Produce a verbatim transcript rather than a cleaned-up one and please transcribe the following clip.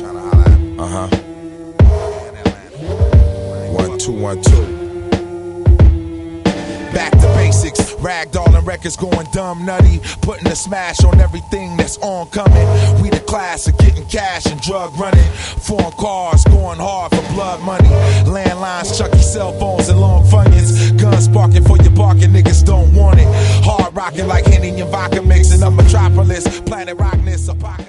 Uh-huh. One, two, one, two. Back to basics, ragdollin' records going dumb nutty, putting a smash on everything that's oncoming. We the class of getting cash and drug running, foreign cars going hard for blood money, landlines, chucky cell phones and long funyuns, guns sparking for your barking, niggas don't want it. Hard rocking like Henny and vodka mixing, a metropolis, planet rockness, apocalypse.